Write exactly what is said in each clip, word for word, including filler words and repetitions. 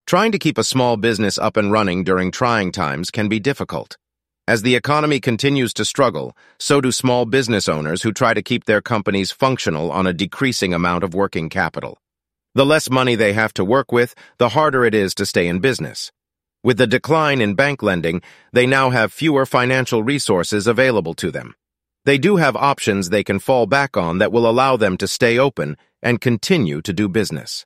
Trying to keep a small business up and running during trying times can be difficult. As the economy continues to struggle, so do small business owners who try to keep their companies functional on a decreasing amount of working capital. The less money they have to work with, the harder it is to stay in business. With the decline in bank lending, they now have fewer financial resources available to them. They do have options they can fall back on that will allow them to stay open and continue to do business.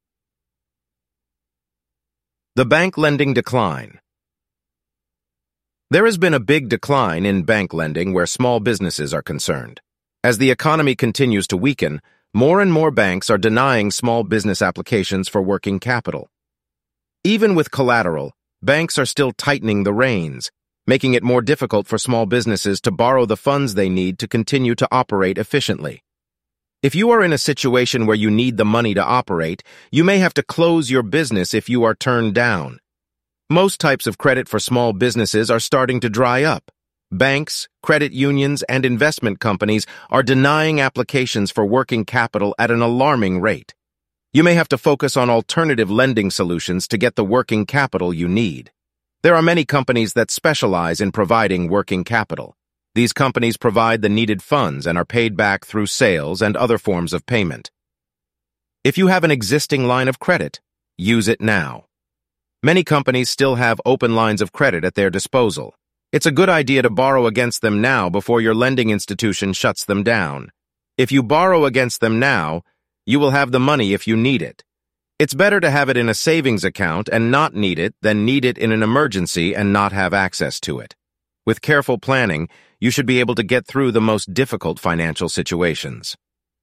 The bank lending decline. There has been a big decline in bank lending where small businesses are concerned. As the economy continues to weaken, more and more banks are denying small business applications for working capital. Even with collateral, banks are still tightening the reins, making it more difficult for small businesses to borrow the funds they need to continue to operate efficiently. If you are in a situation where you need the money to operate, you may have to close your business if you are turned down. Most types of credit for small businesses are starting to dry up. Banks, credit unions, and investment companies are denying applications for working capital at an alarming rate. You may have to focus on alternative lending solutions to get the working capital you need. There are many companies that specialize in providing working capital. These companies provide the needed funds and are paid back through sales and other forms of payment. If you have an existing line of credit, use it now. Many companies still have open lines of credit at their disposal. It's a good idea to borrow against them now before your lending institution shuts them down. If you borrow against them now, you will have the money if you need it. It's better to have it in a savings account and not need it than need it in an emergency and not have access to it. With careful planning, you should be able to get through the most difficult financial situations.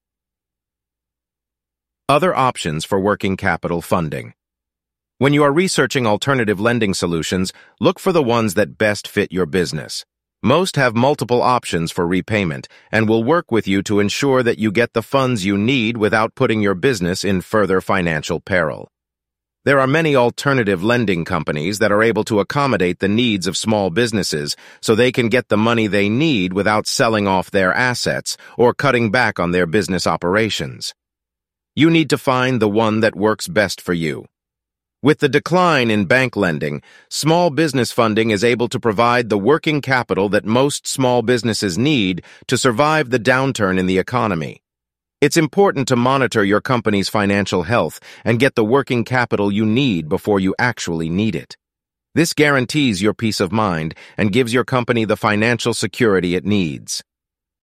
Other options for working capital funding. When you are researching alternative lending solutions, look for the ones that best fit your business. Most have multiple options for repayment and will work with you to ensure that you get the funds you need without putting your business in further financial peril. There are many alternative lending companies that are able to accommodate the needs of small businesses so they can get the money they need without selling off their assets or cutting back on their business operations. You need to find the one that works best for you. With the decline in bank lending, small business funding is able to provide the working capital that most small businesses need to survive the downturn in the economy. It's important to monitor your company's financial health and get the working capital you need before you actually need it. This guarantees your peace of mind and gives your company the financial security it needs.